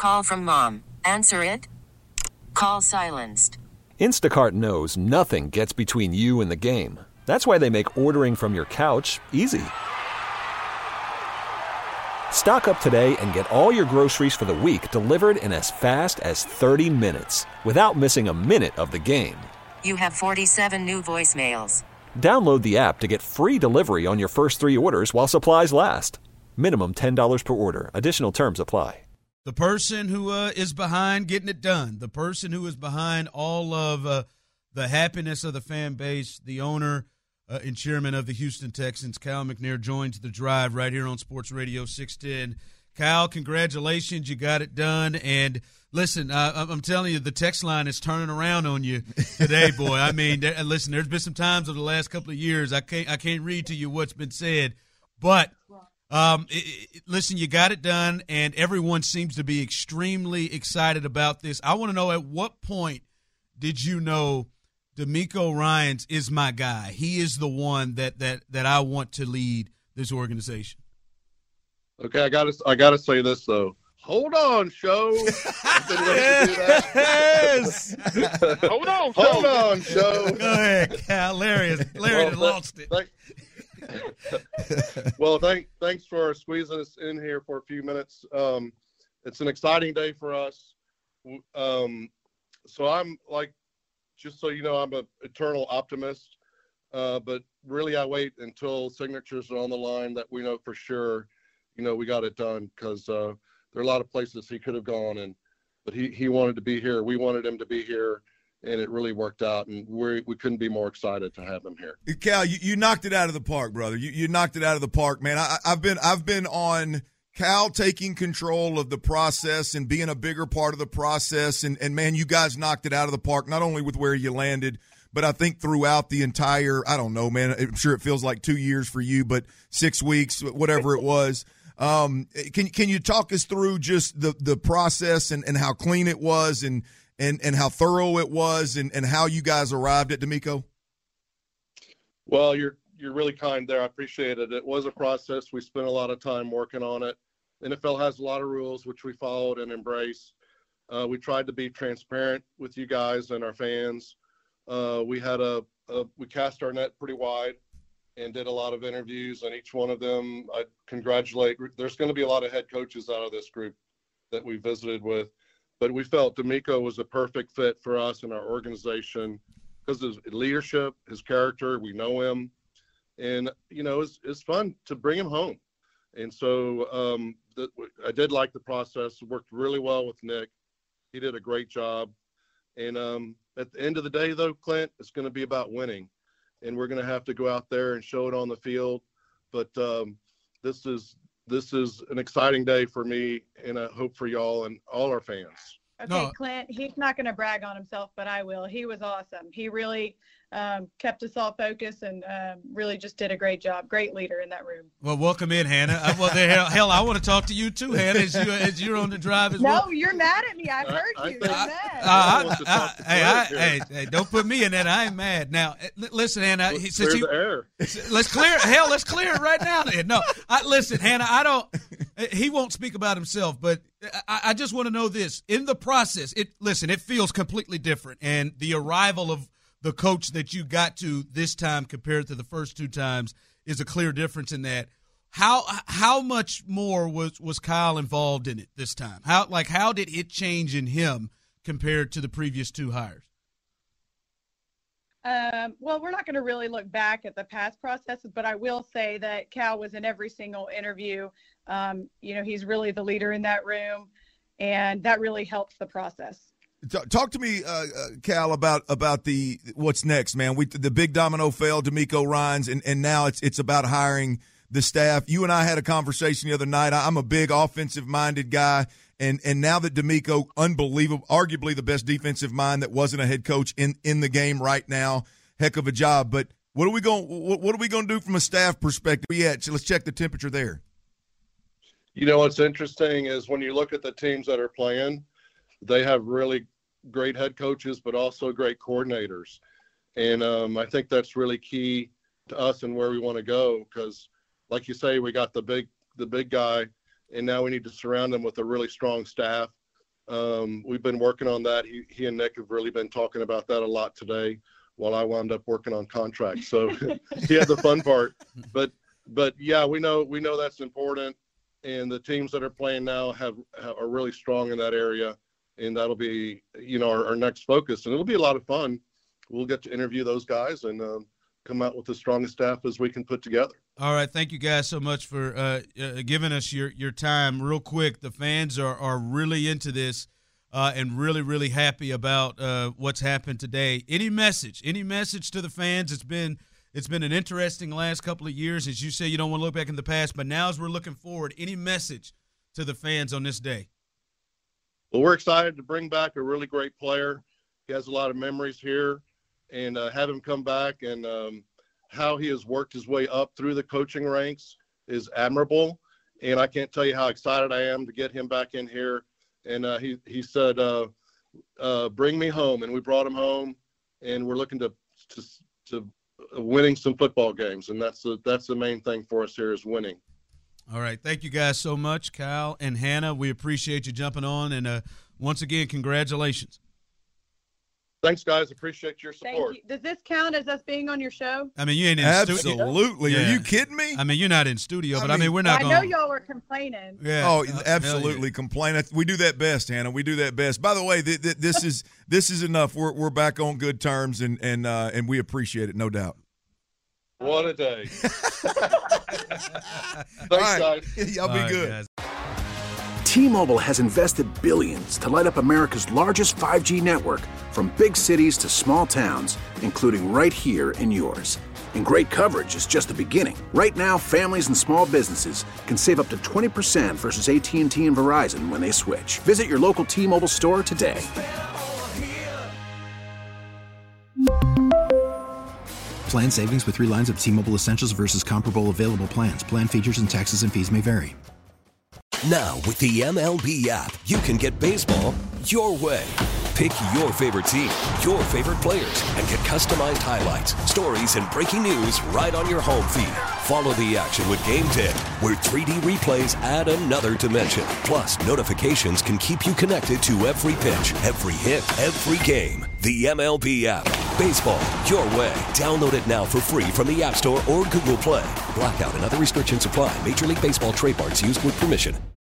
Call from mom. Answer it. Call silenced. Instacart knows nothing gets between you and the game. That's why they make ordering from your couch easy. Stock up today and get all your groceries for the week delivered in as fast as 30 minutes without missing a minute of the game. You have 47 new voicemails. Download the app to get free delivery on your first 3 orders while supplies last. Minimum $10 per order. Additional terms apply. The person who is behind getting it done, the person who is behind all of the happiness of the fan base, the owner and chairman of the Houston Texans, Cal McNair, joins the drive right here on Sports Radio 610. Cal, congratulations. You got it done. And listen, I'm telling you, the text line is turning around on you today, boy. I mean, listen, there's been some times over the last couple of years I can't read to you what's been said, but listen, you got it done, and everyone seems to be extremely excited about this. I want to know, at what point did you know DeMeco Ryans is my guy? He is the one that I want to lead this organization. Okay, I gotta say this though. Hold on, show. I've been waiting to do that. Yes. Hold on, show. Go ahead, Cal. Larry lost it. Thanks for squeezing us in here for a few minutes. It's an exciting day for us. So I'm just so you know, I'm an eternal optimist. But really, I wait until signatures are on the line that we know for sure, we got it done, because there are a lot of places he could have gone, but he wanted to be here. We wanted him to be here, and it really worked out, and we couldn't be more excited to have him here. Cal, you knocked it out of the park, brother. You knocked it out of the park, man. I've been on Cal taking control of the process and being a bigger part of the process, and man, you guys knocked it out of the park, not only with where you landed, but I think throughout the entire, I don't know, man, I'm sure it feels like 2 years for you, but 6 weeks, whatever it was. Can you talk us through just the process and how clean it was and how thorough it was and how you guys arrived at DeMeco? Well, you're really kind there. I appreciate it. It was a process. We spent a lot of time working on it. NFL has a lot of rules, which we followed and embraced. We tried to be transparent with you guys and our fans. We had we cast our net pretty wide and did a lot of interviews, and each one of them, I congratulate. There's going to be a lot of head coaches out of this group that we visited with, but we felt DeMeco was a perfect fit for us and our organization because of his leadership, his character. We know him, and it's fun to bring him home. And so I did like the process. It worked really well with Nick. He did a great job. And at the end of the day, though, Clint, it's going to be about winning. And we're going to have to go out there and show it on the field. But this is an exciting day for me, and I hope for y'all and all our fans. Okay, No. Clint, he's not going to brag on himself, but I will. He was awesome. He really kept us all focused and really just did a great job. Great leader in that room. Well, welcome in, Hannah. Hell, I want to talk to you too, Hannah, as you're on the drive as well. No, you're mad at me. I've heard you. You're mad. Hey, don't put me in that. I ain't mad. Now, listen, Hannah. Clear the air. Let's clear it right now. Then. No, listen, Hannah. He won't speak about himself, but I just want to know this. In the process, it feels completely different, and the arrival of the coach that you got to this time compared to the first 2 times is a clear difference in that. How much more was Kyle involved in it this time? How did it change in him compared to the previous 2 hires? Well, we're not going to really look back at the past processes, but I will say that Cal was in every single interview. He's really the leader in that room, and that really helps the process. Talk to me, Cal, about the what's next, man. The big domino fell, DeMeco Ryans, and now it's about hiring the staff. You and I had a conversation the other night. I'm a big offensive-minded guy, and now that DeMeco, unbelievable, arguably the best defensive mind that wasn't a head coach in the game right now, heck of a job. But what are we going to do from a staff perspective? Yeah, so let's check the temperature there. What's interesting is when you look at the teams that are playing, they have really great head coaches, but also great coordinators. And I think that's really key to us and where we want to go, because like you say, we got the big guy, and now we need to surround him with a really strong staff We've been working on that. He and Nick have really been talking about that a lot today while I wound up working on contracts. So he had the fun part. But yeah, we know that's important. And the teams that are playing now are really strong in that area. And that'll be, our next focus. And it'll be a lot of fun. We'll get to interview those guys and come out with the strongest staff as we can put together. All right. Thank you guys so much for giving us your time. Real quick, the fans are really into this and really, really happy about what's happened today. Any message to the fans? It's been an interesting last couple of years. As you say, you don't want to look back in the past, but now as we're looking forward, any message to the fans on this day? Well, we're excited to bring back a really great player. He has a lot of memories here, and have him come back, and how he has worked his way up through the coaching ranks is admirable. And I can't tell you how excited I am to get him back in here. And he said, bring me home. And we brought him home, and we're looking to winning some football games. And that's the main thing for us here is winning. All right. Thank you guys so much, Kyle and Hannah. We appreciate you jumping on. And once again, congratulations. Thanks, guys. Appreciate your support. Thank you. Does this count as us being on your show? I mean, you ain't in studio. Absolutely. Yeah. Are you kidding me? I mean, you're not in studio, but we're not going. I know y'all were complaining. Yeah. Oh, absolutely. Complain. We do that best, Hannah. We do that best. By the way, this is enough. We're back on good terms, and we appreciate it, no doubt. What a day. Thanks, guys. Y'all be good. Guys. T-Mobile has invested billions to light up America's largest 5G network, from big cities to small towns, including right here in yours. And great coverage is just the beginning. Right now, families and small businesses can save up to 20% versus AT&T and Verizon when they switch. Visit your local T-Mobile store today. Plan savings with 3 lines of T-Mobile Essentials versus comparable available plans. Plan features and taxes and fees may vary. Now, with the MLB app, you can get baseball your way. Pick your favorite team, your favorite players, and get customized highlights, stories, and breaking news right on your home feed. Follow the action with Game Day, where 3D replays add another dimension. Plus, notifications can keep you connected to every pitch, every hit, every game. The MLB app. Baseball your way. Download it now for free from the App Store or Google Play. Blackout and other restrictions apply. Major League Baseball trademarks used with permission.